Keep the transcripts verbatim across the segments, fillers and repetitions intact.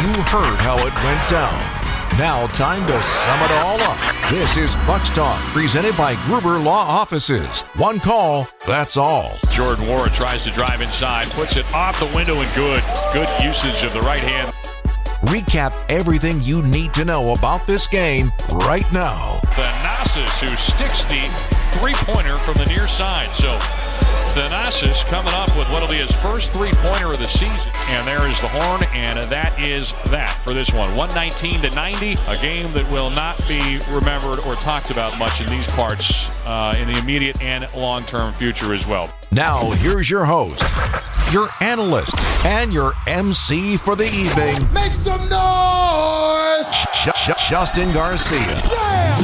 You heard how it went down. Now time to sum it all up. This is Bucs Talk, presented by Gruber Law Offices. One call, that's all. Jordan Nwora tries to drive inside, puts it off the window and good. Good usage of the right hand. Recap everything you need to know about this game right now. Thanasis, who sticks the three-pointer from the near side. So Thanasis coming up with what will be his first three-pointer of the season. And there is the horn, and that is that for this one. one nineteen to ninety, a game that will not be remembered or talked about much in these parts uh, in the immediate and long-term future as well. Now, here's your host, your analyst, and your M C for the evening. Make some noise! J- J- Justin Garcia. Yeah!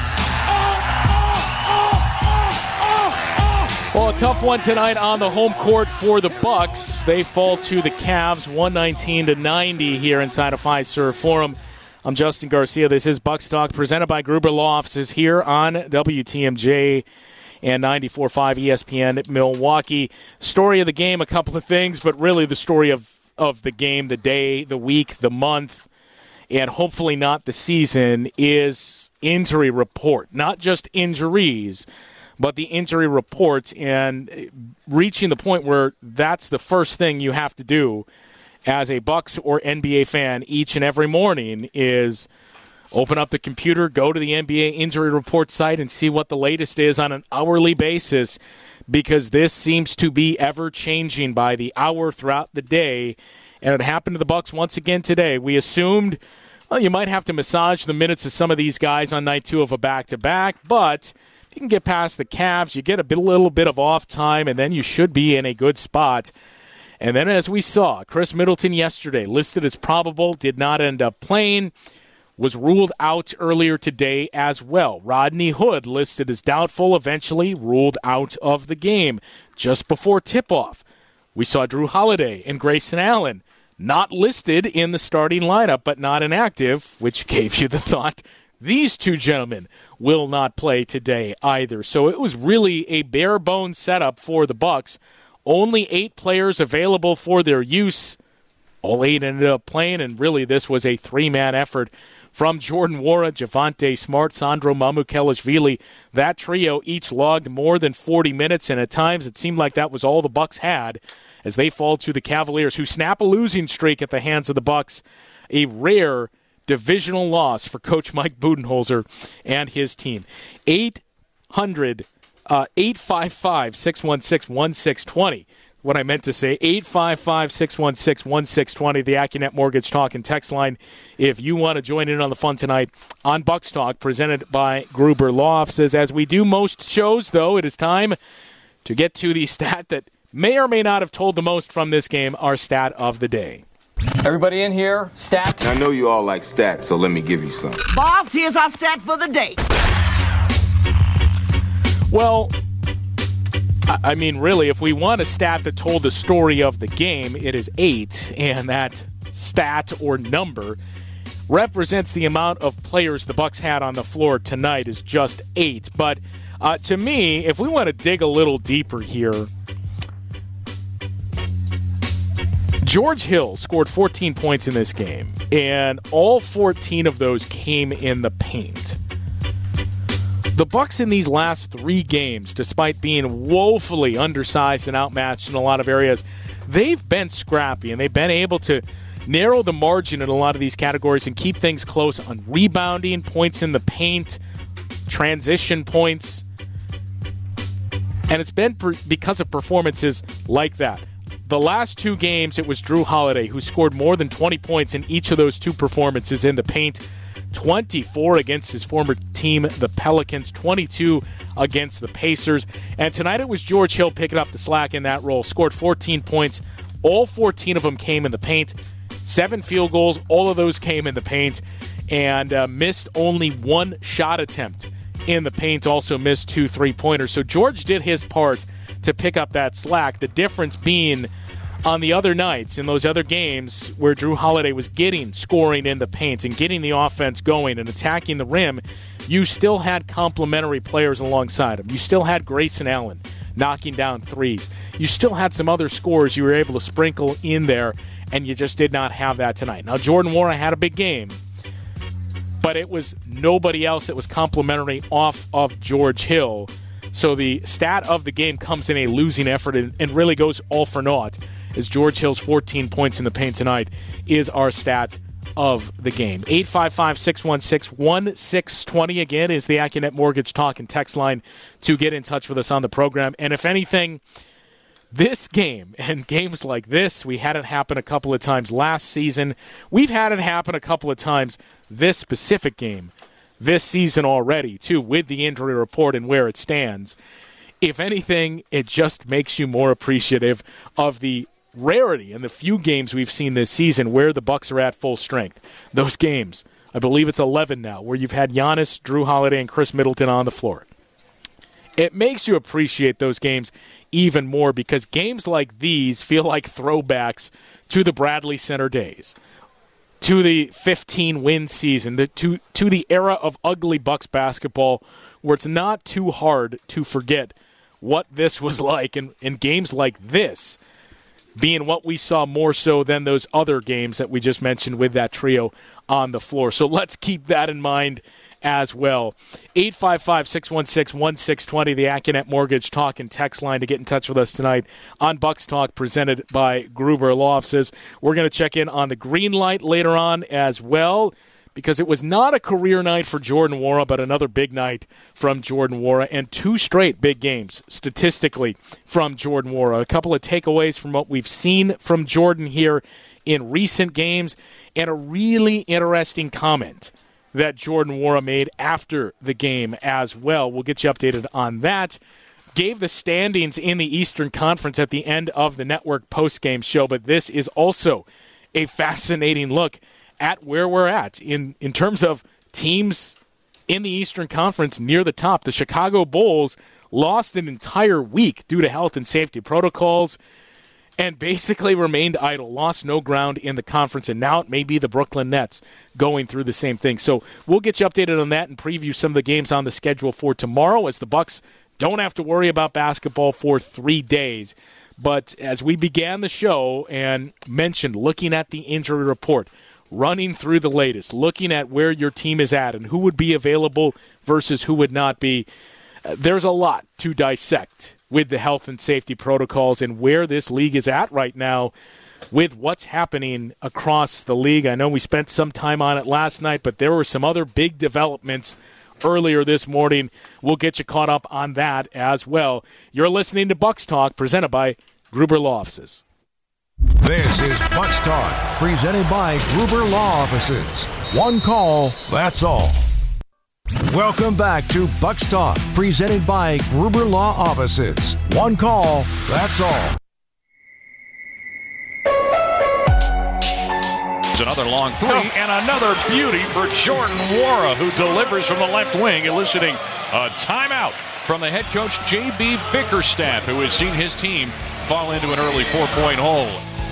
Well, a tough one tonight on the home court for the Bucs. They fall to the Cavs, one nineteen to ninety here inside of Fiserv Forum. I'm Justin Garcia. This is Bucs Talk, presented by Gruber Law Offices here on W T M J and ninety-four point five E S P N Milwaukee. Story of the game, a couple of things, but really the story of, of the game, the day, the week, the month, and hopefully not the season, is injury report. Not just injuries, but the injury reports, and reaching the point where that's the first thing you have to do as a Bucs or N B A fan each and every morning is open up the computer, go to the N B A injury report site, and see what the latest is on an hourly basis, because this seems to be ever-changing by the hour throughout the day, and it happened to the Bucs once again today. We assumed, well, you might have to massage the minutes of some of these guys on night two of a back-to-back, but if you can get past the Cavs, you get a bit, a little bit of off time, and then you should be in a good spot. And then as we saw, Chris Middleton yesterday listed as probable, did not end up playing, was ruled out earlier today as well. Rodney Hood listed as doubtful, eventually ruled out of the game. Just before tip-off, we saw Drew Holiday and Grayson Allen not listed in the starting lineup, but not inactive, which gave you the thought, these two gentlemen will not play today either. So it was really a bare-bones setup for the Bucs. Only eight players available for their use. All eight ended up playing, and really this was a three-man effort from Jordan Nwora, Javonte Smart, Sandro Mamukelashvili. That trio each logged more than forty minutes, and at times it seemed like that was all the Bucs had as they fall to the Cavaliers, who snap a losing streak at the hands of the Bucs. A rare divisional loss for Coach Mike Budenholzer and his team. eight hundred, uh, eight five five, six one six, one six two zero. What I meant to say, eight five five, six one six, one six two zero, the AccuNet Mortgage Talk and Text line. If you want to join in on the fun tonight on Bucs Talk, presented by Gruber Law Offices. As we do most shows, though, it is time to get to the stat that may or may not have told the most from this game, our stat of the day. Everybody in here, stat. I know you all like stats, so let me give you some. Boss, here's our stat for the day. Well, I mean, really, if we want a stat that told the story of the game, it is eight, and that stat or number represents the amount of players the Bucs had on the floor tonight is just eight. But uh, to me, if we want to dig a little deeper here, George Hill scored fourteen points in this game, and all fourteen of those came in the paint. The Bucs in these last three games, despite being woefully undersized and outmatched in a lot of areas, they've been scrappy, and they've been able to narrow the margin in a lot of these categories and keep things close on rebounding, points in the paint, transition points. And it's been per- because of performances like that. The last two games, it was Drew Holiday who scored more than twenty points in each of those two performances in the paint. twenty-four against his former team, the Pelicans, twenty-two against the Pacers. And tonight it was George Hill picking up the slack in that role. Scored fourteen points. All fourteen of them came in the paint. Seven field goals. All of those came in the paint. And uh, missed only one shot attempt in the paint. Also missed two three-pointers. So George did his part to pick up that slack. The difference being on the other nights, in those other games where Drew Holiday was getting scoring in the paint and getting the offense going and attacking the rim, you still had complementary players alongside him. You still had Grayson Allen, knocking down threes. You still had some other scores you were able to sprinkle in there, and you just did not have that tonight. Now, Jordan Nwora had a big game, but it was nobody else that was complimentary off of George Hill. So the stat of the game comes in a losing effort and, and really goes all for naught, as George Hill's fourteen points in the paint tonight is our stat of the game. eight five five, six one six, one six two zero again is the AccuNet Mortgage Talk and Text line to get in touch with us on the program. And if anything, this game and games like this, we had it happen a couple of times last season. We've had it happen a couple of times this specific game this season already, too, with the injury report and where it stands. If anything, it just makes you more appreciative of the rarity in the few games we've seen this season where the Bucks are at full strength. Those games, I believe it's eleven now, where you've had Giannis, Drew Holiday, and Chris Middleton on the floor. It makes you appreciate those games even more because games like these feel like throwbacks to the Bradley Center days, to the fifteen-win season, the, to, to the era of ugly Bucks basketball where it's not too hard to forget what this was like, and, and games like this being what we saw more so than those other games that we just mentioned with that trio on the floor. So let's keep that in mind as well. eight five five, six one six, one six two zero, the AccuNet Mortgage Talk and Text line to get in touch with us tonight on Bucks Talk, presented by Gruber Law Offices. We're going to check in on the green light later on as well, because it was not a career night for Jordan Nwora, but another big night from Jordan Nwora, and two straight big games statistically from Jordan Nwora. A couple of takeaways from what we've seen from Jordan here in recent games, and a really interesting comment that Jordan Nwora made after the game as well. We'll get you updated on that. Gave the standings in the Eastern Conference at the end of the network postgame show, but this is also a fascinating look at where we're at in, in terms of teams in the Eastern Conference near the top. The Chicago Bulls lost an entire week due to health and safety protocols and basically remained idle, lost no ground in the conference, and now it may be the Brooklyn Nets going through the same thing. So we'll get you updated on that and preview some of the games on the schedule for tomorrow, as the Bucks don't have to worry about basketball for three days. But as we began the show and mentioned, looking at the injury report, running through the latest, looking at where your team is at and who would be available versus who would not be, uh, there's a lot to dissect with the health and safety protocols and where this league is at right now with what's happening across the league. I know we spent some time on it last night, but there were some other big developments earlier this morning. We'll get you caught up on that as well. You're listening to Bucks Talk, presented by Gruber Law Offices. This is Bucks Talk, presented by Gruber Law Offices. One call, that's all. Welcome back to Bucks Talk, presented by Gruber Law Offices. One call, that's all. It's another long three and another beauty for Jordan Nwora, who delivers from the left wing, eliciting a timeout from the head coach J B Bickerstaff, who has seen his team fall into an early four-point hole.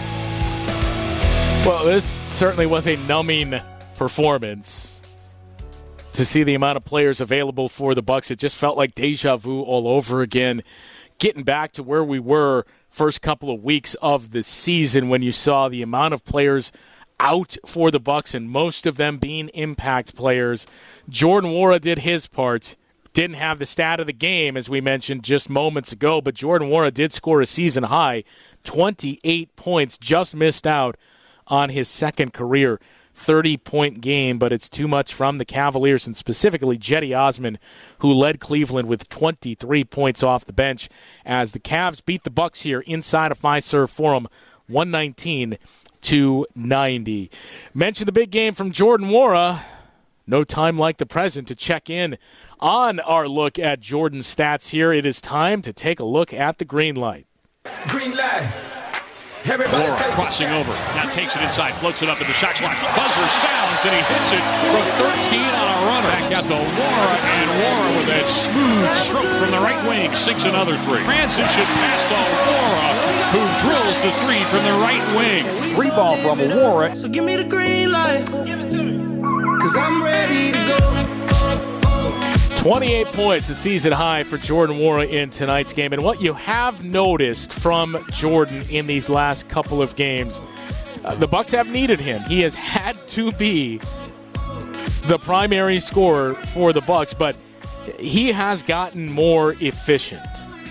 Well, this certainly was a numbing performance. To see the amount of players available for the Bucks, it just felt like deja vu all over again. Getting back to where we were first couple of weeks of the season, when you saw the amount of players out for the Bucks and most of them being impact players. Jordan Nwora did his part. Didn't have the stat of the game, as we mentioned just moments ago, but Jordan Nwora did score a season high, twenty-eight points, just missed out on his second career thirty-point game, but it's too much from the Cavaliers, and specifically Cedi Osman, who led Cleveland with twenty-three points off the bench as the Cavs beat the Bucks here inside of Fiserv Forum, one nineteen to ninety. Mentioned the big game from Jordan Nwora. No time like the present to check in on our look at Jordan's stats here. It is time to take a look at the green light. Green light. Nwora crossing over. Now takes it inside, floats it up in the shot clock. Buzzer sounds, and he hits it from thirteen on a runner. Back out to Nwora, and Nwora with that smooth stroke from the right wing sinks another three. Transition pass to Nwora, who drills the three from the right wing. Three ball from Nwora. So give me the green light, cause I'm ready to go. twenty-eight points, a season high for Jordan Nwora in tonight's game. And what you have noticed from Jordan in these last couple of games, uh, the Bucks have needed him. He has had to be the primary scorer for the Bucks, but he has gotten more efficient.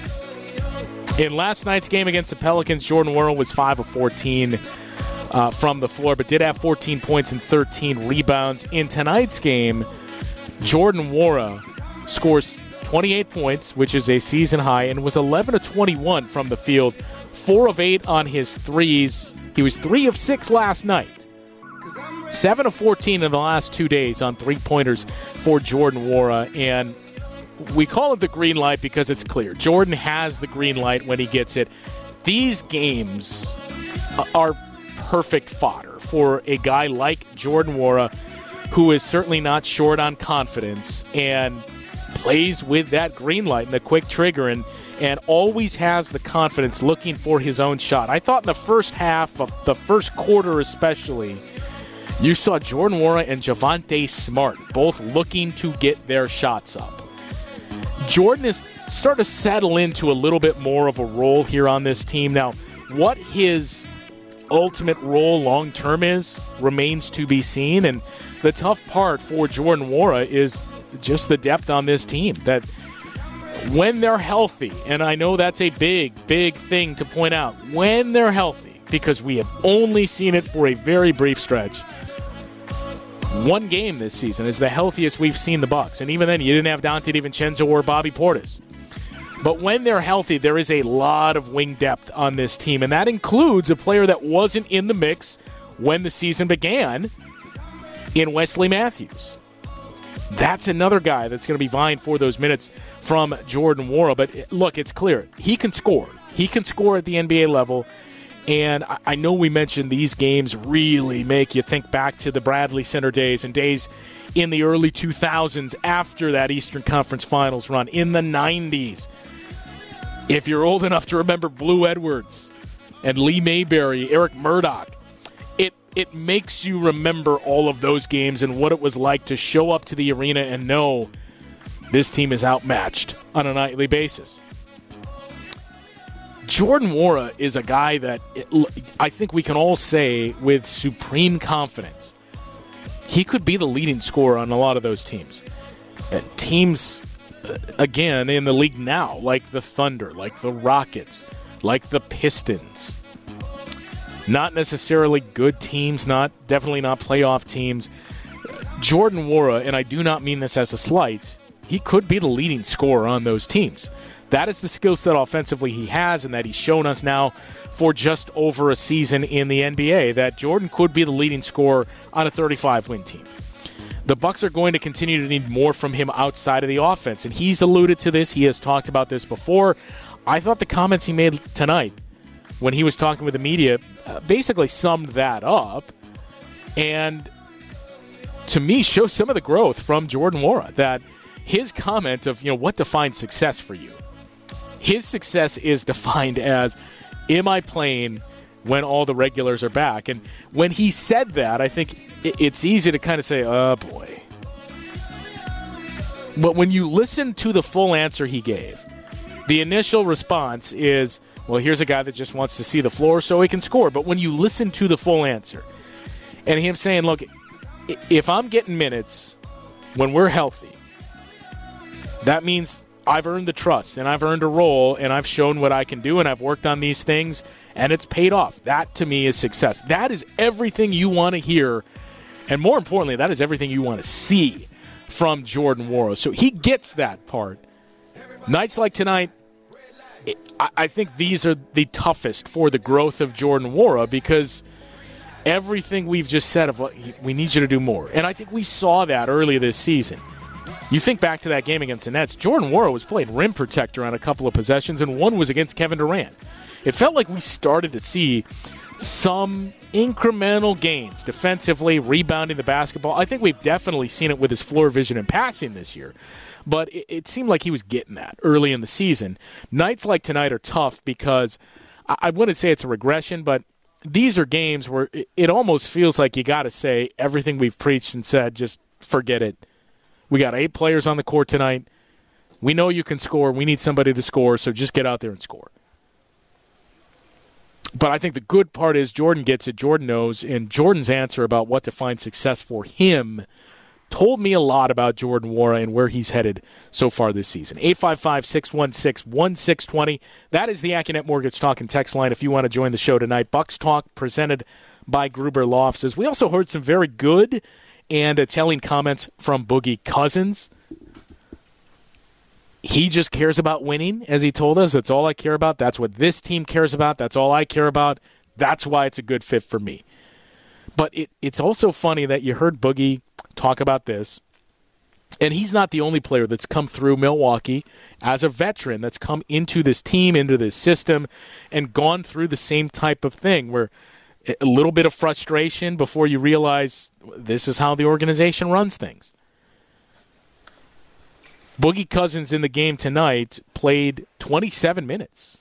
In last night's game against the Pelicans, Jordan Nwora was five of fourteen uh, from the floor, but did have fourteen points and thirteen rebounds. In tonight's game, Jordan Nwora scores twenty-eight points, which is a season high, and was eleven of twenty-one from the field, four of eight on his threes. He was three of six last night. seven of fourteen in the last two days on three-pointers for Jordan Nwora, and we call it the green light because it's clear. Jordan has the green light when he gets it. These games are perfect fodder for a guy like Jordan Nwora, who is certainly not short on confidence and plays with that green light and the quick trigger and, and always has the confidence looking for his own shot. I thought in the first half of the first quarter especially, you saw Jordan Nwora and Javonte Smart both looking to get their shots up. Jordan is starting to settle into a little bit more of a role here on this team. Now, what his ultimate role long-term is remains to be seen, and the tough part for Jordan Nwora is just the depth on this team, that when they're healthy, and I know that's a big, big thing to point out, when they're healthy, because we have only seen it for a very brief stretch, one game this season is the healthiest we've seen the Bucks, and even then you didn't have Dante DiVincenzo or Bobby Portis. But when they're healthy, there is a lot of wing depth on this team, and that includes a player that wasn't in the mix when the season began in Wesley Matthews. That's another guy that's going to be vying for those minutes from Jordan Nwora. But look, it's clear. He can score. He can score at the N B A level. And I know we mentioned these games really make you think back to the Bradley Center days and days in the early two thousands after that Eastern Conference Finals run in the nineties. If you're old enough to remember Blue Edwards and Lee Mayberry, Eric Murdoch, it it makes you remember all of those games and what it was like to show up to the arena and know this team is outmatched on a nightly basis. Jordan Nwora is a guy that it, I think we can all say with supreme confidence he could be the leading scorer on a lot of those teams. Uh, teams, uh, again, in the league now, like the Thunder, like the Rockets, like the Pistons. Not necessarily good teams, not definitely not playoff teams. Jordan Nwora, and I do not mean this as a slight, he could be the leading scorer on those teams. That is the skill set offensively he has, and that he's shown us now for just over a season in the N B A, that Jordan could be the leading scorer on a thirty-five win team. The Bucks are going to continue to need more from him outside of the offense, and he's alluded to this. He has talked about this before. I thought the comments he made tonight when he was talking with the media uh, basically summed that up, and to me shows some of the growth from Jordan Nwora, that his comment of, you know, what defines success for you? His success is defined as, am I playing when all the regulars are back? And when he said that, I think it's easy to kind of say, oh, boy. But when you listen to the full answer he gave, the initial response is, well, here's a guy that just wants to see the floor so he can score. But when you listen to the full answer, and him saying, look, if I'm getting minutes when we're healthy, that means I've earned the trust, and I've earned a role, and I've shown what I can do, and I've worked on these things, and it's paid off. That, to me, is success. That is everything you want to hear, and more importantly, that is everything you want to see from Jordan Nwora. So he gets that part. Nights like tonight, I, I think these are the toughest for the growth of Jordan Nwora, because everything we've just said of, we need you to do more. And I think we saw that earlier this season. You think back to that game against the Nets, Jordan Nwora was playing rim protector on a couple of possessions, and one was against Kevin Durant. It felt like we started to see some incremental gains defensively, rebounding the basketball. I think we've definitely seen it with his floor vision and passing this year, but it, it seemed like he was getting that early in the season. Nights like tonight are tough because I, I wouldn't say it's a regression, but these are games where it, it almost feels like you got to say everything we've preached and said, just forget it. We got eight players on the court tonight. We know you can score. We need somebody to score, so just get out there and score. But I think the good part is Jordan gets it. Jordan knows, and Jordan's answer about what defines success for him told me a lot about Jordan Nwora and where he's headed so far this season. eight five five, six one six, one six two zero. That is the AccuNet Mortgage Talk and Text line if you want to join the show tonight. Bucks Talk presented by Gruber Law Offices. We also heard some very good and uh, telling comments from Boogie Cousins. He just cares about winning, as he told us. That's all I care about. That's what this team cares about. That's all I care about. That's why it's a good fit for me. But it, it's also funny that you heard Boogie talk about this, and he's not the only player that's come through Milwaukee as a veteran that's come into this team, into this system, and gone through the same type of thing where a little bit of frustration before you realize this is how the organization runs things. Boogie Cousins in the game tonight played twenty-seven minutes.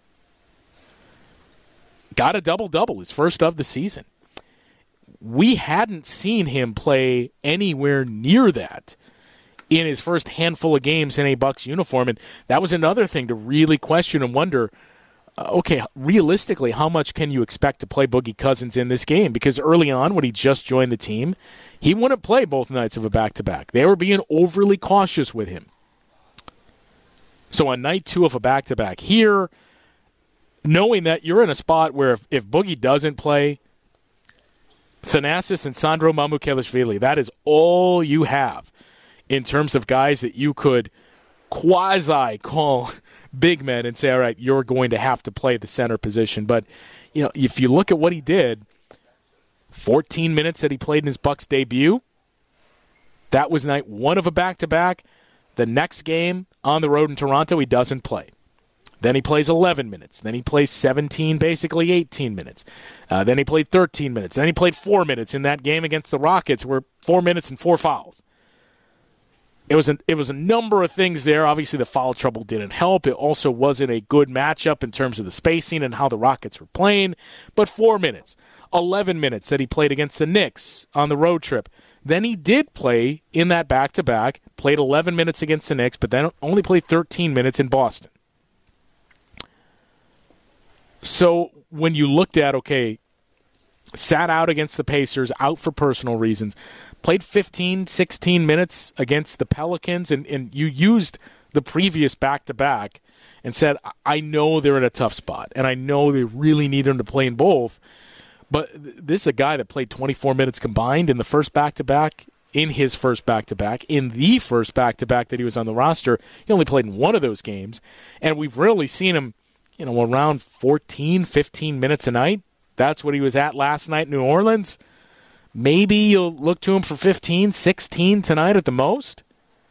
Got a double-double, his first of the season. We hadn't seen him play anywhere near that in his first handful of games in a Bucks uniform, and that was another thing to really question and wonder, uh, okay, realistically, how much can you expect to play Boogie Cousins in this game? Because early on, when he just joined the team, he wouldn't play both nights of a back-to-back. They were being overly cautious with him. So on night two of a back-to-back here, knowing that you're in a spot where if, if Boogie doesn't play, Thanasis and Sandro Mamukelashvili, that is all you have in terms of guys that you could quasi-call big men and say, all right, you're going to have to play the center position. But you know, if you look at what he did, fourteen minutes that he played in his Bucks debut, that was night one of a back-to-back. The next game on the road in Toronto, he doesn't play. Then he plays eleven minutes. Then he plays seventeen, basically eighteen minutes. Uh, then he played thirteen minutes. Then he played four minutes in that game against the Rockets, where four minutes and four fouls. It was, a, it was a number of things there. Obviously, the foul trouble didn't help. It also wasn't a good matchup in terms of the spacing and how the Rockets were playing. But four minutes, eleven minutes that he played against the Knicks on the road trip. Then he did play in that back-to-back, played eleven minutes against the Knicks, but then only played thirteen minutes in Boston. So when you looked at, okay, sat out against the Pacers, out for personal reasons, played fifteen, sixteen minutes against the Pelicans, and, and you used the previous back-to-back and said, I know they're in a tough spot, and I know they really need him to play in both, but this is a guy that played twenty-four minutes combined in the first back-to-back, in his first back-to-back, in the first back-to-back that he was on the roster. He only played in one of those games, and we've really seen him, you know, around fourteen, fifteen minutes a night. That's what he was at last night in New Orleans. Maybe you'll look to him for fifteen, sixteen tonight at the most.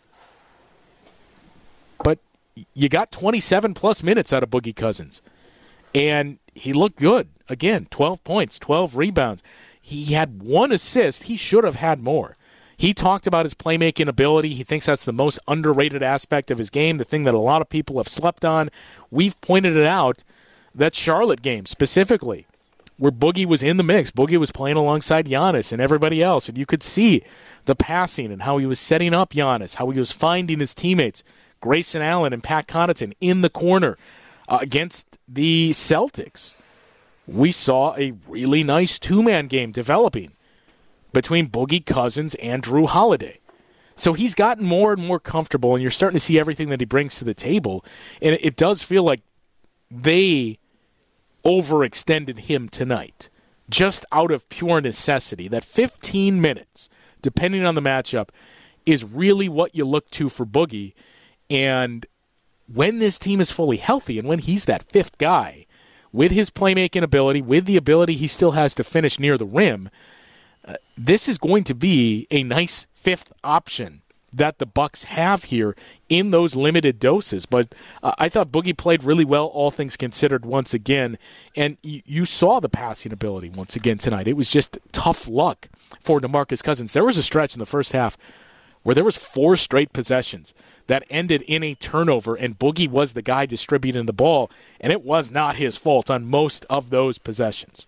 But you got twenty-seven plus minutes out of Boogie Cousins. And he looked good. Again, twelve points, twelve rebounds. He had one assist. He should have had more. He talked about his playmaking ability. He thinks that's the most underrated aspect of his game, the thing that a lot of people have slept on. We've pointed it out, that Charlotte game specifically, where Boogie was in the mix. Boogie was playing alongside Giannis and everybody else, and you could see the passing and how he was setting up Giannis, how he was finding his teammates, Grayson Allen and Pat Connaughton in the corner uh, against the Celtics. We saw a really nice two-man game developing between Boogie Cousins and Drew Holiday. So he's gotten more and more comfortable, and you're starting to see everything that he brings to the table. And it does feel like they overextended him tonight, just out of pure necessity. That fifteen minutes, depending on the matchup, is really what you look to for Boogie. And when this team is fully healthy, and when he's that fifth guy, with his playmaking ability, with the ability he still has to finish near the rim, uh, this is going to be a nice fifth option that the Bucks have here in those limited doses. But uh, I thought Boogie played really well, all things considered, once again. And y- you saw the passing ability once again tonight. It was just tough luck for DeMarcus Cousins. There was a stretch in the first half where there was four straight possessions that ended in a turnover, and Boogie was the guy distributing the ball, and it was not his fault on most of those possessions.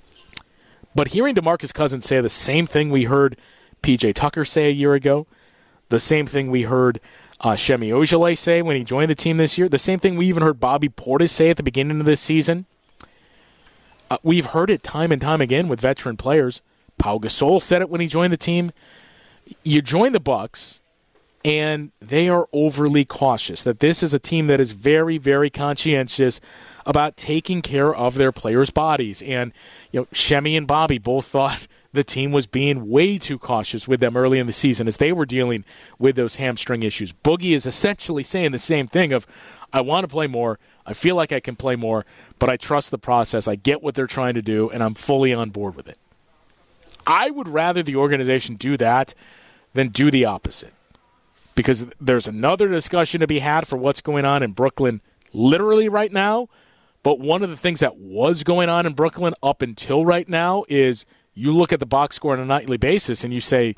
But hearing DeMarcus Cousins say the same thing we heard P J Tucker say a year ago, The same thing we heard uh, Semi Ojeleye say when he joined the team this year. The same thing we even heard Bobby Portis say at the beginning of this season. Uh, we've heard it time and time again with veteran players. Pau Gasol said it when he joined the team. You join the Bucks, and they are overly cautious. That this is a team that is very, very conscientious about taking care of their players' bodies. And you know, Shemi and Bobby both thought the team was being way too cautious with them early in the season as they were dealing with those hamstring issues. Boogie is essentially saying the same thing of, I want to play more, I feel like I can play more, but I trust the process, I get what they're trying to do, and I'm fully on board with it. I would rather the organization do that than do the opposite. Because there's another discussion to be had for what's going on in Brooklyn literally right now. But one of the things that was going on in Brooklyn up until right now is you look at the box score on a nightly basis and you say,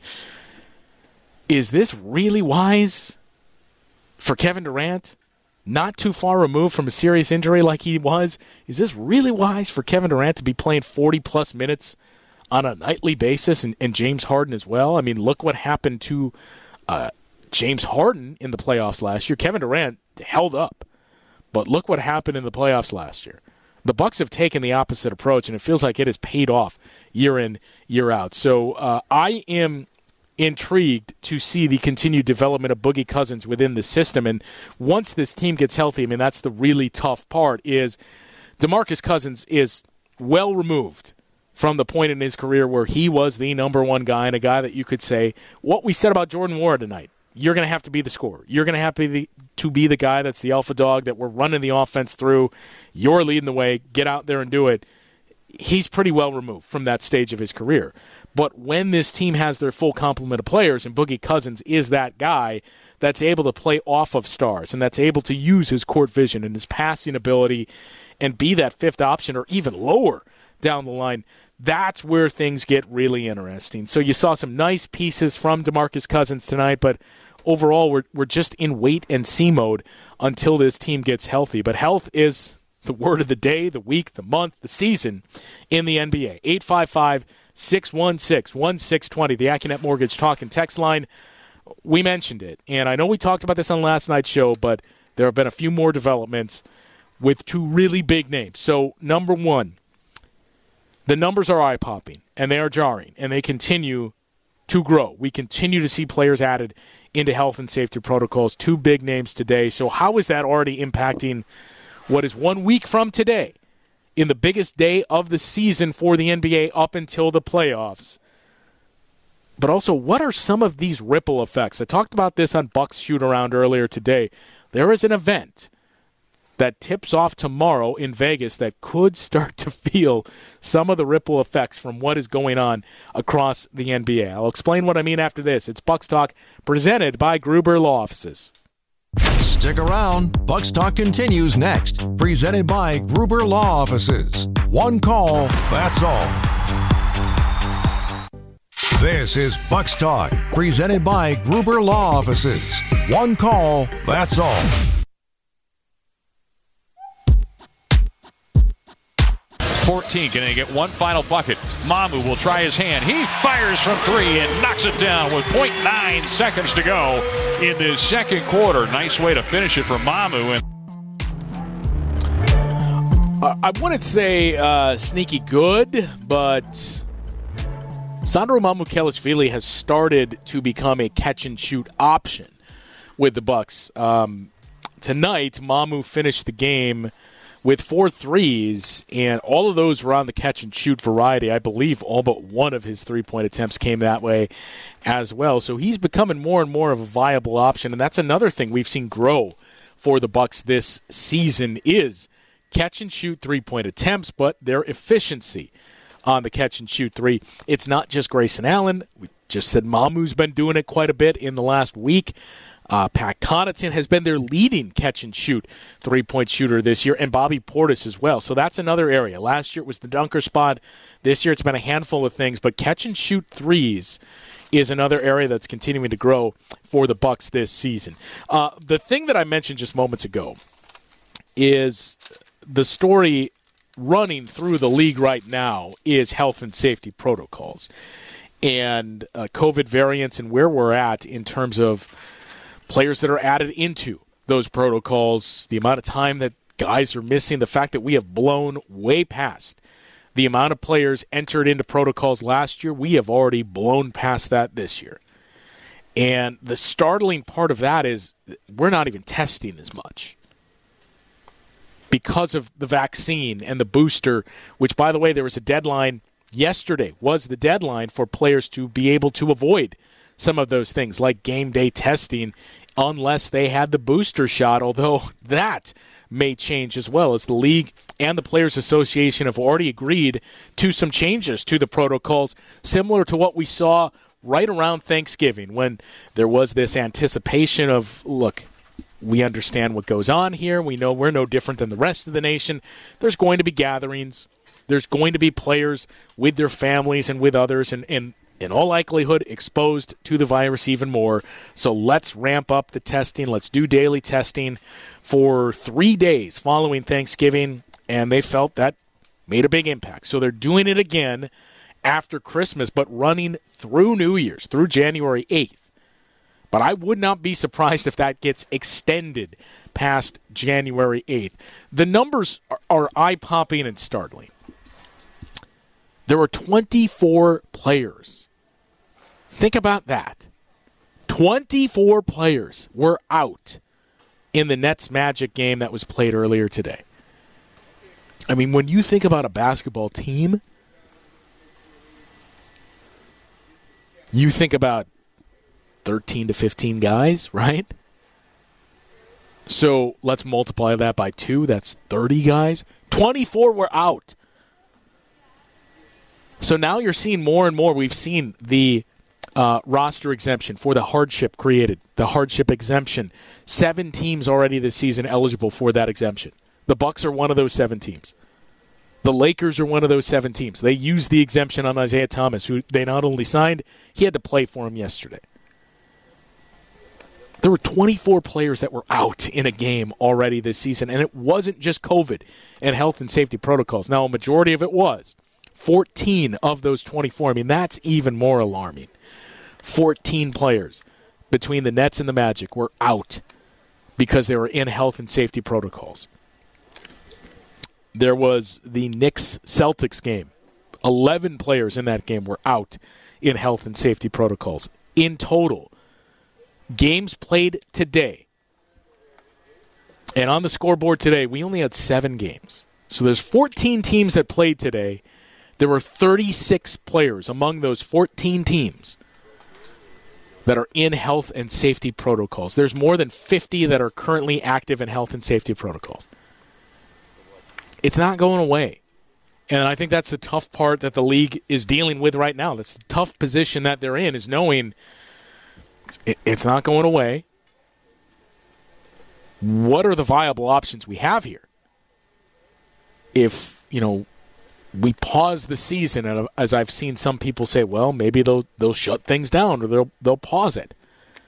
is this really wise for Kevin Durant? Not too far removed from a serious injury like he was. Is this really wise for Kevin Durant to be playing forty-plus minutes on a nightly basis, and, and James Harden as well? I mean, look what happened to uh, James Harden in the playoffs last year. Kevin Durant held up, but look what happened in the playoffs last year. The Bucks have taken the opposite approach, and it feels like it has paid off year in, year out. So uh, I am intrigued to see the continued development of Boogie Cousins within the system. And once this team gets healthy, I mean, that's the really tough part, is DeMarcus Cousins is well removed from the point in his career where he was the number one guy and a guy that you could say, what we said about Jordan Ward tonight, you're going to have to be the scorer. You're going to have to be, to be the guy that's the alpha dog that we're running the offense through. You're leading the way. Get out there and do it. He's pretty well removed from that stage of his career. But when this team has their full complement of players, and Boogie Cousins is that guy that's able to play off of stars and that's able to use his court vision and his passing ability and be that fifth option or even lower down the line, that's where things get really interesting. So you saw some nice pieces from DeMarcus Cousins tonight, but overall we're we're just in wait-and-see mode until this team gets healthy. But health is the word of the day, the week, the month, the season in the N B A. eight five five, six one six, one six two zero, the Accunet Mortgage Talk and Text line. We mentioned it, and I know we talked about this on last night's show, but there have been a few more developments with two really big names. So, number one, the numbers are eye-popping, and they are jarring, and they continue to grow. We continue to see players added into health and safety protocols, two big names today. So how is that already impacting what is one week from today, in the biggest day of the season for the N B A up until the playoffs? But also, what are some of these ripple effects? I talked about this on Bucks Shoot-Around earlier today. There is an event that tips off tomorrow in Vegas that could start to feel some of the ripple effects from what is going on across the N B A. I'll explain what I mean after this. It's Bucks Talk, presented by Gruber Law Offices. Stick around. Bucks Talk continues next. Presented by Gruber Law Offices. One call, that's all. This is Bucks Talk, presented by Gruber Law Offices. One call, that's all. fourteen, can they get one final bucket? Mamu will try his hand. He fires from three and knocks it down with point nine seconds to go in the second quarter. Nice way to finish it for Mamu. And uh, I wouldn't say uh, sneaky good, but Sandro Mamukelashvili has started to become a catch-and-shoot option with the Bucks. Um, tonight, Mamu finished the game with four threes, and all of those were on the catch-and-shoot variety. I believe all but one of his three-point attempts came that way as well. So he's becoming more and more of a viable option, and that's another thing we've seen grow for the Bucks this season is catch-and-shoot three-point attempts, but their efficiency on the catch-and-shoot three. It's not just Grayson Allen. We just said Mamu's been doing it quite a bit in the last week. Uh, Pat Connaughton has been their leading catch-and-shoot three-point shooter this year, and Bobby Portis as well. So that's another area. Last year it was the dunker spot. This year it's been a handful of things, but catch-and-shoot threes is another area that's continuing to grow for the Bucks this season. Uh, the thing that I mentioned just moments ago is the story running through the league right now is health and safety protocols. and uh, COVID variants and where we're at in terms of players that are added into those protocols, the amount of time that guys are missing, the fact that we have blown way past the amount of players entered into protocols last year, we have already blown past that this year. And the startling part of that is we're not even testing as much because of the vaccine and the booster, which, by the way, there was a deadline yesterday, was the deadline for players to be able to avoid some of those things like game day testing unless they had the booster shot, although that may change as well, as the league and the Players Association have already agreed to some changes to the protocols, similar to what we saw right around Thanksgiving when there was this anticipation of, look, we understand what goes on here. We know we're no different than the rest of the nation. There's going to be gatherings. There's going to be players with their families and with others, and, and in all likelihood, exposed to the virus even more. So let's ramp up the testing. Let's do daily testing for three days following Thanksgiving, and they felt that made a big impact. So they're doing it again after Christmas, but running through New Year's, through January eighth. But I would not be surprised if that gets extended past January eighth. The numbers are, are eye-popping and startling. There were twenty-four players. Think about that. twenty-four players were out in the Nets Magic game that was played earlier today. I mean, when you think about a basketball team, you think about thirteen to fifteen guys, right? So let's multiply that by two. That's thirty guys. twenty-four were out. So now you're seeing more and more. We've seen the uh, roster exemption for the hardship created, the hardship exemption. Seven teams already this season eligible for that exemption. The Bucks are one of those seven teams. The Lakers are one of those seven teams. They used the exemption on Isaiah Thomas, who they not only signed, he had to play for him yesterday. There were twenty-four players that were out in a game already this season, and it wasn't just COVID and health and safety protocols. Now, a majority of it was. fourteen of those twenty-four. I mean, that's even more alarming. fourteen players between the Nets and the Magic were out because they were in health and safety protocols. There was the Knicks-Celtics game. eleven players in that game were out in health and safety protocols. In total, games played today, and on the scoreboard today, we only had seven games. So there's fourteen teams that played today. There were thirty-six players among those fourteen teams that are in health and safety protocols. There's more than fifty that are currently active in health and safety protocols. It's not going away. And I think that's the tough part that the league is dealing with right now. That's the tough position that they're in, is knowing it's not going away. What are the viable options we have here? If, you know, we pause the season, and as I've seen some people say, well, maybe they'll they'll shut things down or they'll they'll pause it.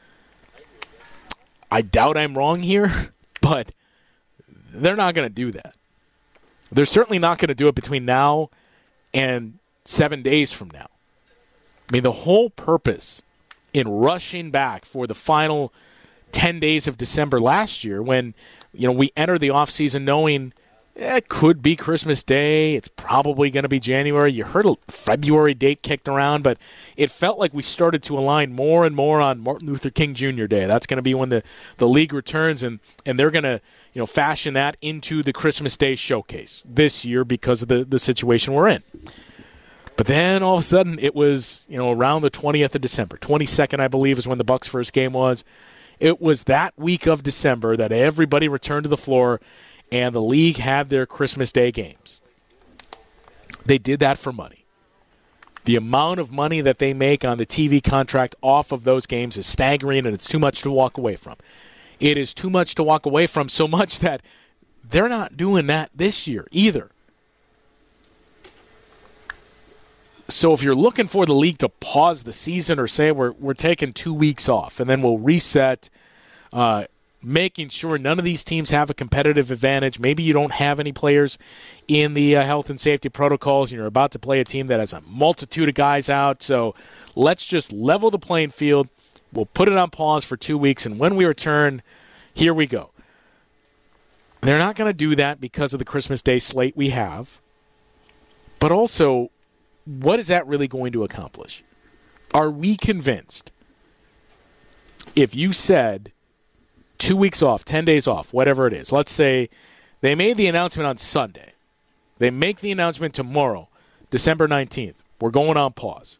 I doubt I'm wrong here, but they're not going to do that. They're certainly not going to do it between now and seven days from now. I mean, the whole purpose in rushing back for the final ten days of December last year, when, you know, we entered the offseason knowing it could be Christmas Day. It's probably going to be January. You heard a February date kicked around, but it felt like we started to align more and more on Martin Luther King Junior Day. That's going to be when the, the league returns, and, and they're going to, you know, fashion that into the Christmas Day showcase this year because of the, the situation we're in. But then all of a sudden it was, you know, around the twentieth of December. twenty-second, I believe, is when the Bucks' first game was. It was that week of December that everybody returned to the floor, and the league had their Christmas Day games. They did that for money. The amount of money that they make on the T V contract off of those games is staggering, and it's too much to walk away from. It is too much to walk away from, so much that they're not doing that this year either. So if you're looking for the league to pause the season or say we're we're taking two weeks off and then we'll reset uh, making sure none of these teams have a competitive advantage. Maybe you don't have any players in the uh, health and safety protocols, and you're about to play a team that has a multitude of guys out. So let's just level the playing field. We'll put it on pause for two weeks, and when we return, here we go. They're not going to do that because of the Christmas Day slate we have. But also, what is that really going to accomplish? Are we convinced if you said two weeks off, ten days off, whatever it is, let's say they made the announcement on Sunday. They make the announcement tomorrow, December nineteenth. We're going on pause.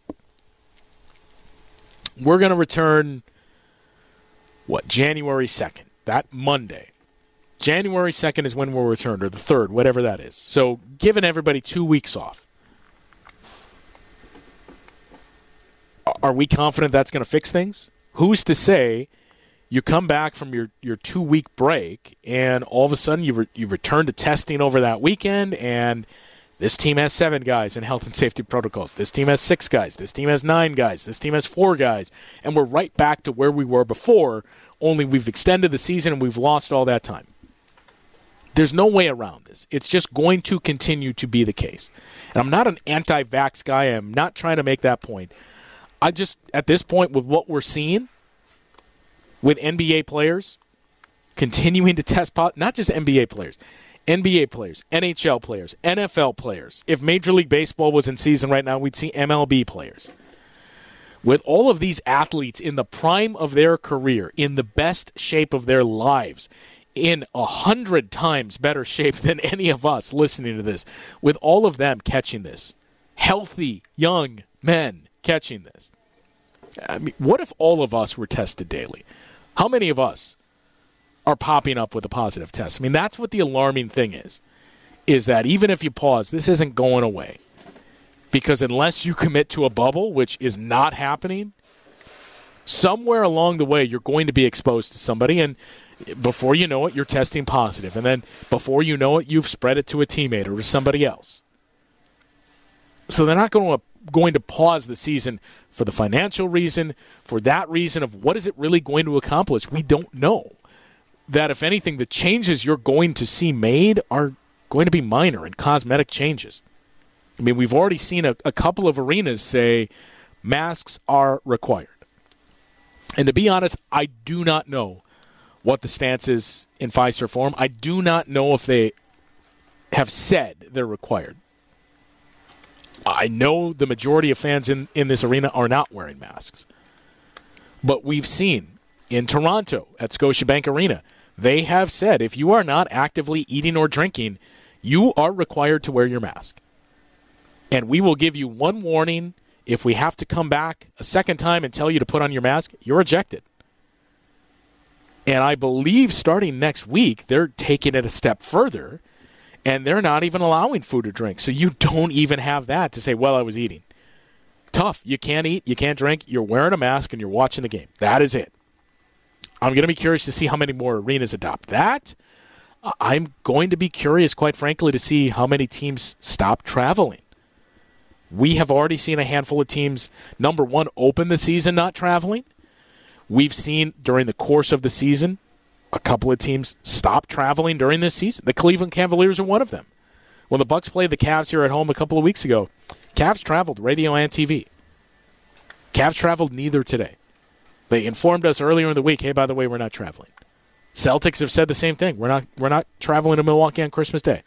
We're going to return, what, January second, that Monday. January second is when we'll return, or the third, whatever that is. So giving everybody two weeks off. Are we confident that's going to fix things? Who's to say you come back from your, your two-week break and all of a sudden you re- you return to testing over that weekend, and this team has seven guys in health and safety protocols. This team has six guys. This team has nine guys. This team has four guys. And we're right back to where we were before, only we've extended the season and we've lost all that time. There's no way around this. It's just going to continue to be the case. And I'm not an anti-vax guy. I'm not trying to make that point. I just, at this point, with what we're seeing, with N B A players continuing to test positive, not just N B A players, N B A players, N H L players, N F L players. If Major League Baseball was in season right now, we'd see M L B players. With all of these athletes in the prime of their career, in the best shape of their lives, in a hundred times better shape than any of us listening to this, with all of them catching this, healthy, young men catching this. I mean, what if all of us were tested daily? How many of us are popping up with a positive test? I mean, that's what the alarming thing is, is that even if you pause, this isn't going away. Because unless you commit to a bubble, which is not happening, somewhere along the way you're going to be exposed to somebody, and before you know it, you're testing positive. And then before you know it, you've spread it to a teammate or to somebody else. So they're not going to going to pause the season for the financial reason, for that reason of what is it really going to accomplish. We don't know. That if anything, the changes you're going to see made are going to be minor and cosmetic changes. I mean, we've already seen a, a couple of arenas say masks are required. And to be honest, I do not know what the stance is in Fiserv Forum. I do not know if they have said they're required. I know the majority of fans in, in this arena are not wearing masks. But we've seen in Toronto at Scotiabank Arena, they have said if you are not actively eating or drinking, you are required to wear your mask. And we will give you one warning. If we have to come back a second time and tell you to put on your mask, you're ejected. And I believe starting next week, they're taking it a step further. And they're not even allowing food or drink. So you don't even have that to say, well, I was eating. Tough. You can't eat. You can't drink. You're wearing a mask and you're watching the game. That is it. I'm going to be curious to see how many more arenas adopt that. I'm going to be curious, quite frankly, to see how many teams stop traveling. We have already seen a handful of teams, number one, open the season not traveling. We've seen during the course of the season a couple of teams stopped traveling during this season. The Cleveland Cavaliers are one of them. When the Bucks played the Cavs here at home a couple of weeks ago, Cavs traveled radio and T V. Cavs traveled neither today. They informed us earlier in the week, hey, by the way, we're not traveling. Celtics have said the same thing. We're not we're not traveling to Milwaukee on Christmas Day.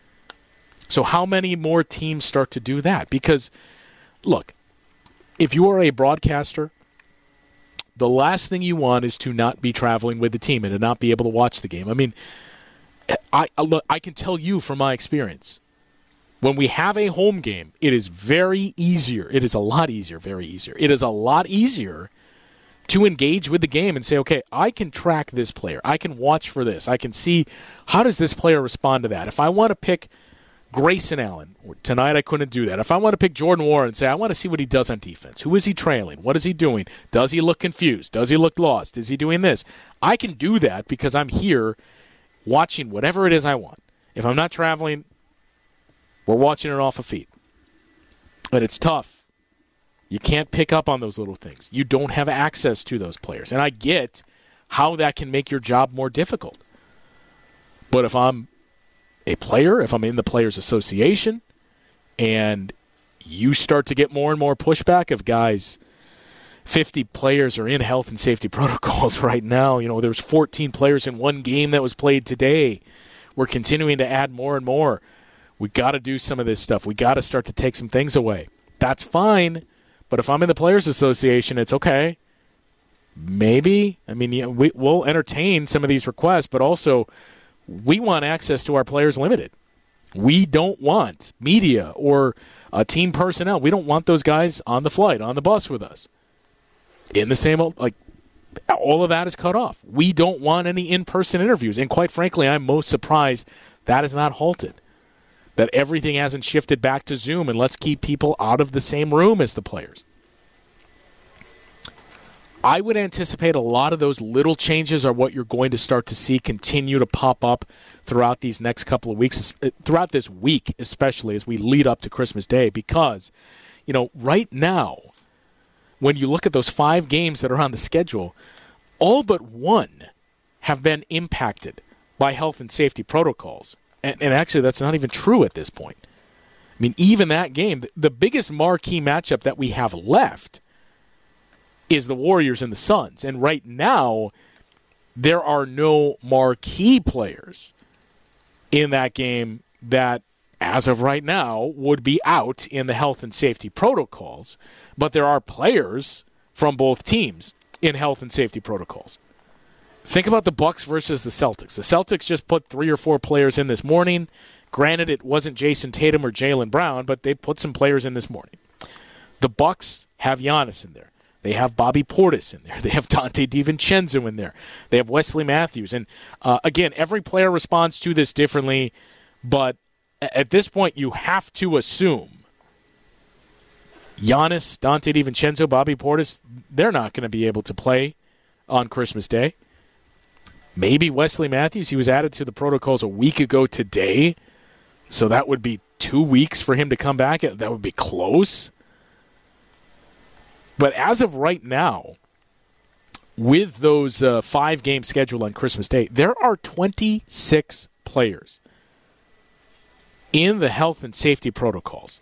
So how many more teams start to do that? Because, look, if you are a broadcaster, the last thing you want is to not be traveling with the team and to not be able to watch the game. I mean, I, I, look, I can tell you from my experience, when we have a home game, it is very easier. It is a lot easier, very easier. It is a lot easier to engage with the game and say, okay, I can track this player. I can watch for this. I can see how does this player respond to that. If I want to pick Grayson Allen, tonight I couldn't do that. If I want to pick Jordan Warren and say, I want to see what he does on defense. Who is he trailing? What is he doing? Does he look confused? Does he look lost? Is he doing this? I can do that because I'm here watching whatever it is I want. If I'm not traveling, we're watching it off a feed. But it's tough. You can't pick up on those little things. You don't have access to those players. And I get how that can make your job more difficult. But if I'm a player, if I'm in the Players Association, and you start to get more and more pushback of guys, fifty players are in health and safety protocols right now. You know, there's fourteen players in one game that was played today. We're continuing to add more and more. We got to do some of this stuff. We got to start to take some things away. That's fine. But if I'm in the Players Association, it's okay. Maybe. I mean, yeah, we, we'll entertain some of these requests, but also we want access to our players limited. We don't want media or uh, team personnel. We don't want those guys on the flight, on the bus with us. In the same, like, all of that is cut off. We don't want any in-person interviews. And quite frankly, I'm most surprised that is not halted. That everything hasn't shifted back to Zoom, and let's keep people out of the same room as the players. I would anticipate a lot of those little changes are what you're going to start to see continue to pop up throughout these next couple of weeks, throughout this week especially as we lead up to Christmas Day, because, you know, right now, when you look at those five games that are on the schedule, all but one have been impacted by health and safety protocols. And, and actually, that's not even true at this point. I mean, even that game, the biggest marquee matchup that we have left is the Warriors and the Suns. And right now, there are no marquee players in that game that, as of right now, would be out in the health and safety protocols. But there are players from both teams in health and safety protocols. Think about the Bucks versus the Celtics. The Celtics just put three or four players in this morning. Granted, it wasn't Jason Tatum or Jaylen Brown, but they put some players in this morning. The Bucks have Giannis in there. They have Bobby Portis in there. They have Dante DiVincenzo in there. They have Wesley Matthews. And, uh, again, every player responds to this differently, but at this point you have to assume Giannis, Dante DiVincenzo, Bobby Portis, they're not going to be able to play on Christmas Day. Maybe Wesley Matthews. He was added to the protocols a week ago today, so that would be two weeks for him to come back. That would be close. But as of right now, with those uh, five games scheduled on Christmas Day, there are twenty-six players in the health and safety protocols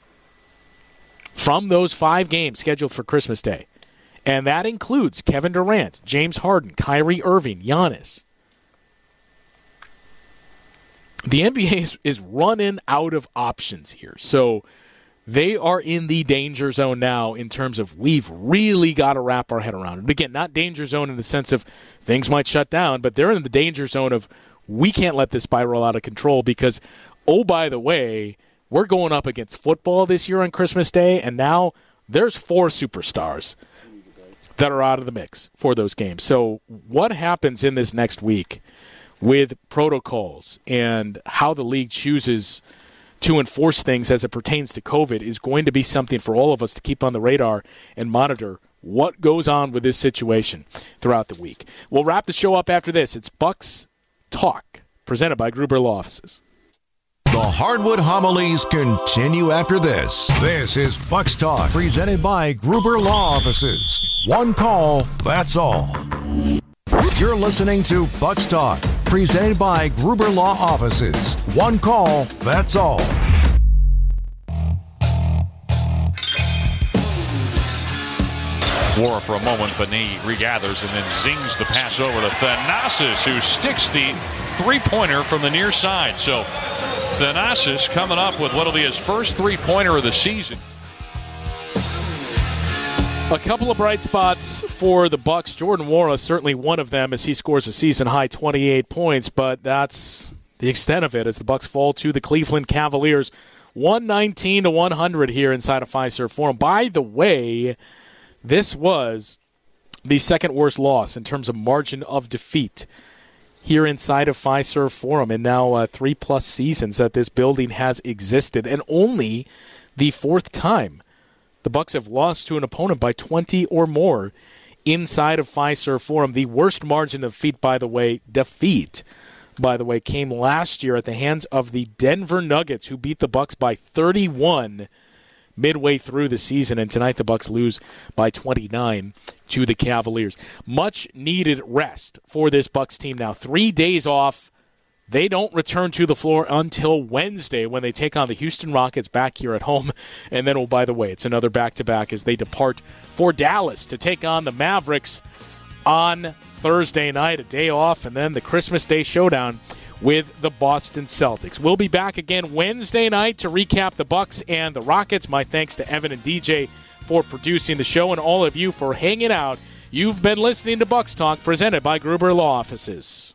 from those five games scheduled for Christmas Day. And that includes Kevin Durant, James Harden, Kyrie Irving, Giannis. The N B A is, is running out of options here. So they are in the danger zone now in terms of we've really got to wrap our head around it. Again, not danger zone in the sense of things might shut down, but they're in the danger zone of we can't let this spiral out of control because, oh, by the way, we're going up against football this year on Christmas Day, and now there's four superstars that are out of the mix for those games. So what happens in this next week with protocols and how the league chooses to enforce things as it pertains to COVID is going to be something for all of us to keep on the radar and monitor what goes on with this situation throughout the week. We'll wrap the show up after this. It's Bucks Talk, presented by Gruber Law Offices. The Hardwood Homilies continue after this. This is Bucks Talk, presented by Gruber Law Offices. One call, that's all. You're listening to Bucks Talk, presented by Gruber Law Offices. One call, that's all. Flora for a moment, Benet regathers and then zings the pass over to Thanasis, who sticks the three-pointer from the near side. So Thanasis coming up with what will be his first three-pointer of the season. A couple of bright spots for the Bucks. Jordan Nwora, certainly one of them, as he scores a season-high twenty-eight points, but that's the extent of it as the Bucks fall to the Cleveland Cavaliers, one nineteen to one hundred here inside of Fiserv Forum. By the way, this was the second-worst loss in terms of margin of defeat here inside of Fiserv Forum, and now uh, three-plus seasons that this building has existed, and only the fourth time the Bucks have lost to an opponent by twenty or more inside of Fiserv Forum. The worst margin of defeat, by the way, defeat, by the way, came last year at the hands of the Denver Nuggets, who beat the Bucks by thirty-one midway through the season, and tonight the Bucks lose by twenty-nine to the Cavaliers. Much needed rest for this Bucks team now. Three days off. They don't return to the floor until Wednesday when they take on the Houston Rockets back here at home. And then, oh, by the way, it's another back-to-back as they depart for Dallas to take on the Mavericks on Thursday night, a day off, and then the Christmas Day showdown with the Boston Celtics. We'll be back again Wednesday night to recap the Bucks and the Rockets. My thanks to Evan and D J for producing the show and all of you for hanging out. You've been listening to Bucks Talk, presented by Gruber Law Offices.